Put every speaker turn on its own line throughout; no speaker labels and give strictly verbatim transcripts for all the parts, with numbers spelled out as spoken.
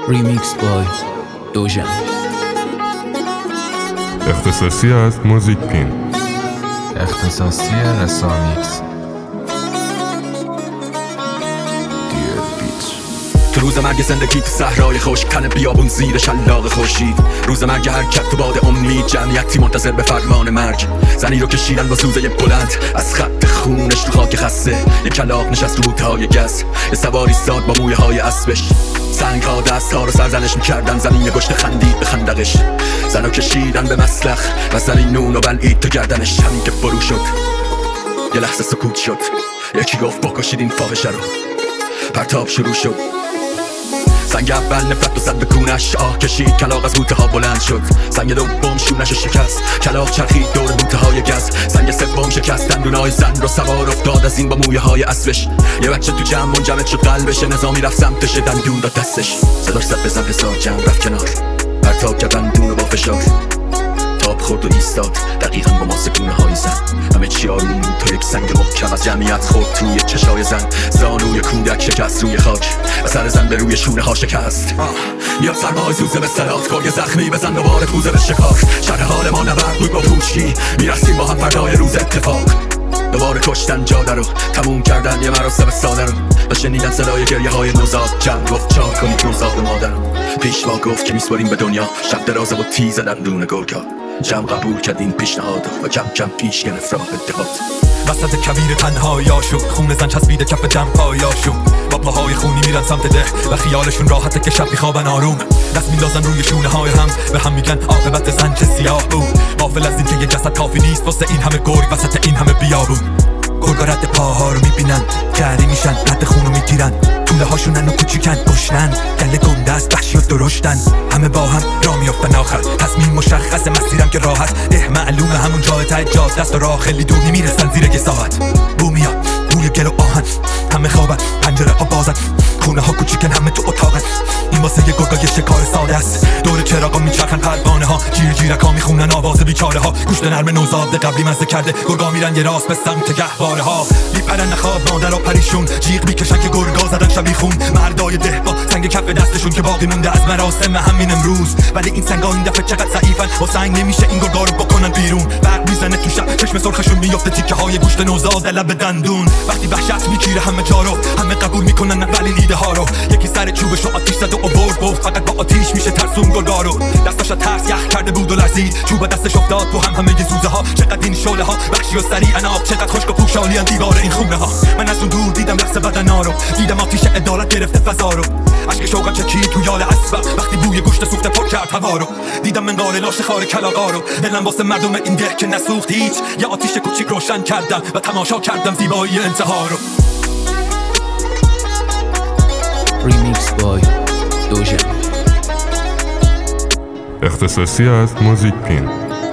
ریمیکس بای دوژن.
اختصاصی از موزیک پین.
اختصاصی رسامیکس.
تو روز مرگ زندگی تو صحرای خشک، تن بیابون زیر شلاق خورشید. روز مرگ حرکت تو باد امید، جمعیتی منتظر به فرمان مرگ. زنی رو کشیدن با سوزه بلند از خط خونش تو خاک خسته. یک کلاغ نشست رو بوته‌های گز، یه سواری ساد با مویه های اسبش. سنگ ها دست ها رو سرزنش میکردن، زمین یه گشت خندید به خندقش. زن رو کشیدن به مسلخ و زنی نون و بلعید تو گردنش. همین که فرو شد یه لحظه سکوت شد، یکی گفت بکشید این فاحشه رو. پرتاب شروع شد، سنگ اول نفرت و زد به کونش. آه کشید، کلاغ از بوته ها بلند شد. سنگ دوم شونش شکست، کلاغ چرخید دور بوته های گز. سنگ سوم شکست دندونای زن رو، سوار افتاد از این با مویه های اسبش. یه بچه تو جمع منجمد شد قلبش، نظامی رفت سمتش، دندون داد دستش. صداش زد بزن حساب، جمع رفت کنار، پرتاب کرد دندون رو با فشار. تاب خورد و ایستاد دقیقاً با ماسکونه های زن. همه چی آروم بود تا یک سنگ محکم از جمعیت خورد توی چشای زن. زانوی کودک شکست روی خاک و سر زن به روی شونه ها شکست. میاد سرمای سوزه به سلات، گرگ زخمی بزن دوباره کوزه به شکاک. شرح حال ما نبرد بود با پوچی، میرسیم با هم فردای روز اتفاق. دوباره کشتن جاده رو، تموم کردن یه مراسم ساده رو. و شنیدن صدای گریه های نوزاد. جمع گفت چاک کنید نوزاد و مادر رو. پیشوا گفت که میسپاریم به دنیا شب درازه و تیز دندون گرگا. جمع قبول کرد این پیشنهاد و کم کم پیش گرفت راه اتحاد.
وسط کویر تنهایی شد، خون زن چسبیده کف جمع پایا شد. با پاهای خونی میرن سمت ده و خیالشون راحته که شب میخوابن آروم. دست میندازن روی شونه های هم و هم میگن عاقبت زن چه سیاه بود. غافل از این که یه جسد کافی نیست واسه این همه گرگ وسط این همه بیابون. گرگا رد پاها رو میبینن، کری میشن، رد خون رو میگیرن. طوله هاشونن و کوچیکن، گشنن، گله گنده است، وحشی و درشتن. همه با هم را میافتن آخر، تصمیم مشخص، مسیرم که راحت. ده معلومه همون جای ته جاده، دست و راه خیلی دور نمیرسن زیر یه ساعت. بو میاد بوی گل و آهن، همه خوابن، پنجره ها بازن، خونه ها کوچیکن، همه تو اتاقن. این واسه یه گرگا یه شکار ساده است. دور چراغا میچرخن پروانه ها، جیر جیرک ها میخونن آواز بیچاره ها. گوشت نرم نوزاد قبلی مزه کرده، گرگا میرن یه راست به سمت گهواره ها. میپرن نخواب مادر و پریشون، جیغ میکشن که گرگا زدن شبیه خون. مردای ده با سنگ کف دستشون که باقی مونده از مراسم همین امروز. ولی این سنگا این دفعه چقدر ضعیفن، با سنگ نمیشه این گرگا رو بکنن بیرون. برق میزنه تو شب، چشم سرخشون میفته تیکه های گوشت نوزاد لب دندون. وقتی وحشت میگیره همه جا رو، همه قبول میکنن ولی ایده ها رو. یکی سر چوبشو آتیش زد و آورد، گفت فقط با آتیش میشه ترسون گرگا رو. دستاش ترس یخ کرده بود و لرزید، چوب دستش افتاد تو هم همه سوزه ها. چقدر این شعله ها وحشی و سریعن، آب چقدر خشک و پوشالیان دیوار این خونه ها. من از اون دور دیدم لحظ بدنا رو، دیدم آتیش عدالت گرفته فضا رو. اشک شوقم چکید تو یال اسبم وقتی بوی گوشت سوخته پر کرد هوا رو. دیدم منقار لاش خار کلاغا رو، دلم واسه مردم این ده که نسوخت هیچ. یه آتیش کوچیک روشن کردم و تماشا کردم زیبایی انتها رو.
ریمیکس بای دوژن.
اختصاصی از موزیک پین.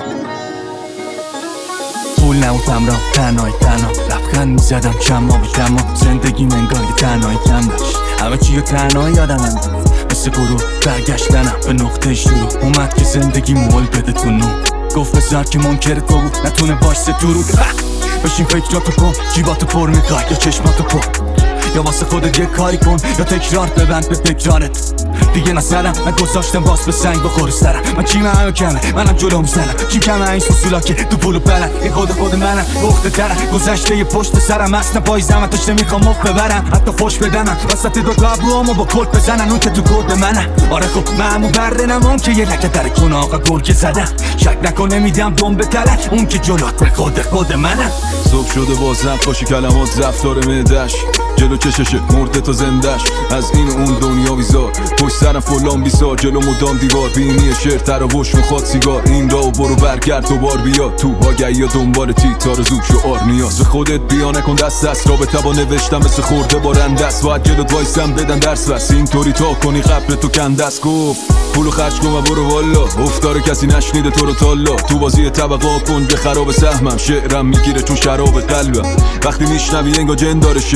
پول نبودم را تنهای تنها، لبخند میزدم شما به شما. زندگی منگار یه تنهایی کم داشت، همه چی رو تنهایی یادم انداز. مثل گروه برگشتنم به نقطه شروع، اومد که زندگی مول بده تو نو. گفت بذار که منکر تو بود نتونه باشه درود. بشین فکراتو کن، جیباتو پر میخوای یا چشماتو پر. یا واسه خودت یه کاری کن یا تکرار ببند به تکرارت. دیگه نسرم من گذاشتم باز به سنگ بخوره سرم. من چیم همه کمه منم جلو میزنم، چیم کمه این سوسولا که تو پولو برن. این خود خود منم بخته درم، گذشته یه پشت سرم. اصلا پای زمت داشته میخوام مخ ببرم، حتی فوش بدنم وسط دو تا ابروامو با کلت بزنن. اون که تو کود منم، آره خب معمو بردنم که یه لکه در کن آقا گرگه زدم. شک نکن نمیدم دم به تلک، اون که جلوت خود خود منم.
صبح شده بازم پاشی کلمات رفتار معدش، جلو چششه مرده تا زندش. از این اون دنیا بیزار، پشت سرم فلان بیزار. جلو مدام دیوار، بینی شعر تراوش میخواد سیگار. این راو برو برگرد دوبار بیا تو آگهی یا دنبال تی تارزوب شعار نیاز. به خودت بیا نکن دست دست رابطه با نوشتم مثل خورده با رندست. باید جلوت وایستم بدن درس بس، اینطوری تا کنی قبل تو کندست. گفت پولو خرج کن و برو والا، افتار کسی نشنیده تو رو تالا. تو بازی طبقا کن به خراب سهمم، شعرم میگیره چون شراب قلبم. وقتی میشنوی انگار جن داره شعر، رهایی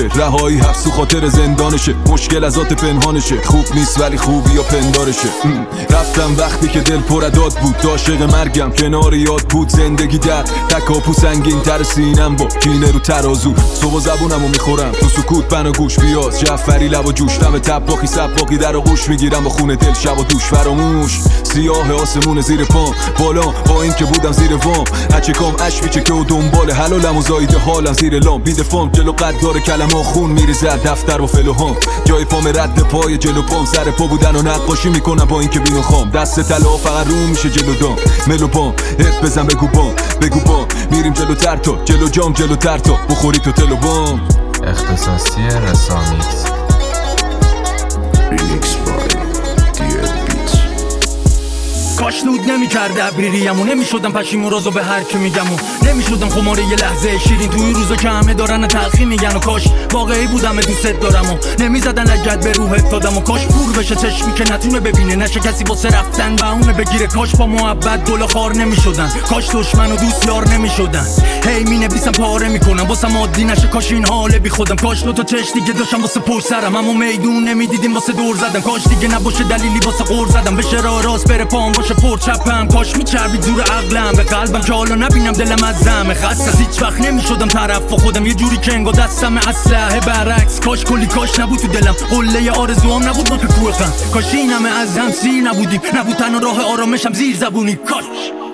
جایی حبس و خاطر زندانشه، مشکل از ذات پنهانشه، خوب نیست ولی خوبی یا پندارشه. رفتم وقتی که دل پرداد بود، عاشق مرگم کنار یاد بود، زندگی در تکاپو سنگین تر سینم با کینه رو ترازو، صبح زبونمو میخورم تو سکوت بنا گوش بیاز جعفری لب و جوش، دم تباخی سباقی در آغوش میگیرم با خونه دل شب و دوش، فراموش سیاه آسمون زیر پام بالا با این که بودم زیر وام، هچه کام اش میچکه و دنبال حلالم و زایده حالم زیر لام، بیده فام جلو قد داره کلمه خون میریزه دفتر و فلوهام، جای پام رد پای جلو پام سر پا بودن و نقاشی میکنم با این که بینو خام، دست طلا فقط رو میشه جلو دام ملو پام هت بزن بگو بام بگو بام، میریم جلو تر تا جلو جام جلو تر تا بخوری تو تلو بام.
اختصاصی رسامیکس.
Remix by دی ال Beats.
کاش نود نمی کرده ابریریم و نمی شدم پشیمون رازو به هر که میگم و نمی شدم خماره یه لحظه شیرین توی روزا که همه دارن تلخی میگن و کاش واقعی بودم دوست دارم و نمی زدن لگد به روحت دادم و کاش پور بشه چشمی که نتونه ببینه نشه کسی واسه رفتن بهونه بگیره، کاش با محبت گل خار نمی شدن، کاش دشمن و دوست یار نمی شدن، هی می نویسم پاره میکنم واسه عادی نشه، کاش این حال بی خودم، کاش دو تا چش دیگه داشتم واسه پشت سرم اما میدون نمیدیدیم واسه دور زدم، کاش دیگه نباشه دلیلی واسه قور زدم، بشه راه راست بره پام باشه پر چپم، کاش میچربید زور عقلم به قلبم که حالا نبینم دلم از زمه خست، از هیچ وقت نمیشدم طرف و خودم یه جوری که انگار دستم اسلحه برعکس، کاش کلی کاش نبود تو دلم قله آرزوام نبود ما که کوه غم، کاش این همه از هم سیر نبودیم، نبود تنها راه آرامشم زیر زبونی، کاش